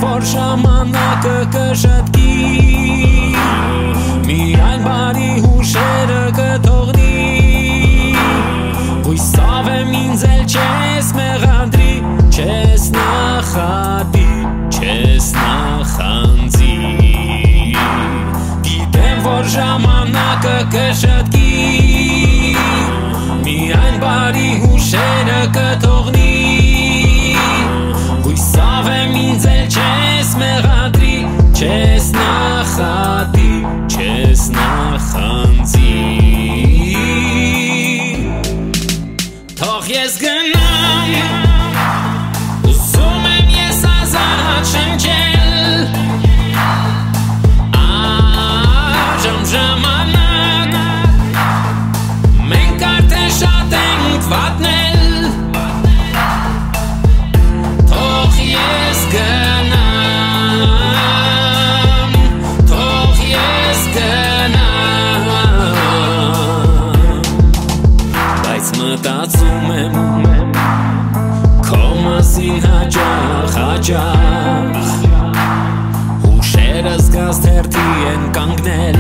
որ ժամանակը կշտկի, միայն բարի հուշերը կթողնի, հույսով եմ ինձ էլ չես մեղադրի, չես նախատի, չես նախանձի, գիտեմ որ ժամանակը կշտկի, միայն բարի հուշերը կթողնի, հույսով եմ ինձ էլ չես մեղադրի, չես նախատի, չես նախանձի, թող ես գնամ, ուզում եմ ես ազատ շնչել, այժմ ժամանակ, մենք արդեն շատ ենք վատնել, թող ես գնամ, թող ես գնամ, բայց մտածում եմ քո մասին հաճախ, հաճախ, հուշերս գազթերթի են կանգնել,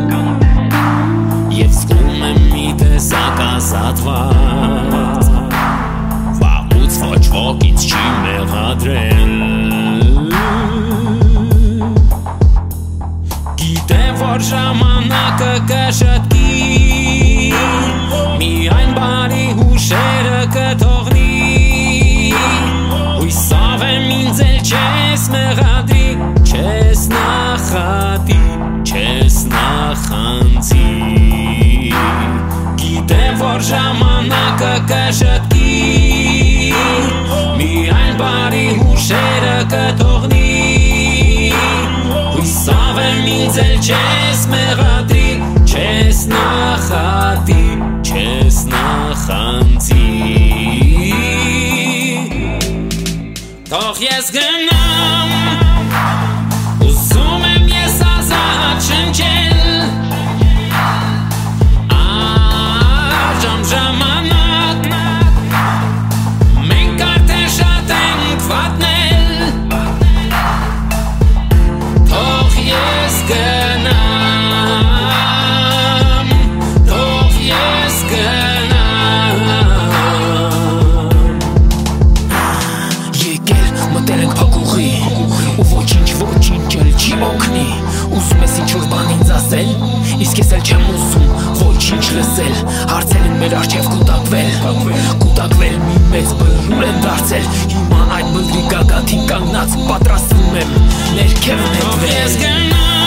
և զգում եմ մի տեսակ ազատված, վաղուց ոչ ոքից չի մեղադրել, գիտեմ որ ժամանակը կշտկի, միայն բարի հուշերը կթողնի, հույսով եմ ինձ էլ չես մեղադրի, չես նախատի, չես նախանձի, գիտեմ որ ժամանակը կշտկի, միայն բարի հուշերը կթողնի, հույսով եմ ինձ էլ չես մեղադրի, չես նախատի, չես նախանձի, թող ես գնամ, ուզում եմ ես ազատ շնչել, այժմ ժամանակ, մենք արդեն շատ ենք վատնել, թող ես գնամ, թող ես գնամ, եկել մտել ենք փակուղի, ու ոչինչ էլ չի օգնի, ուզում ես ինչ-որ բան ինձ ասել, իսկ ես էլ չեմ ուզում ոչինչ լսել, հարցել են մեր առջև կուտակվել, մի մեծ բլուր են դարձել, հիմա այդ բլրի գագաթին կանգնած պատրաստվում եմ ներքև նետվել, թող ես գնամ,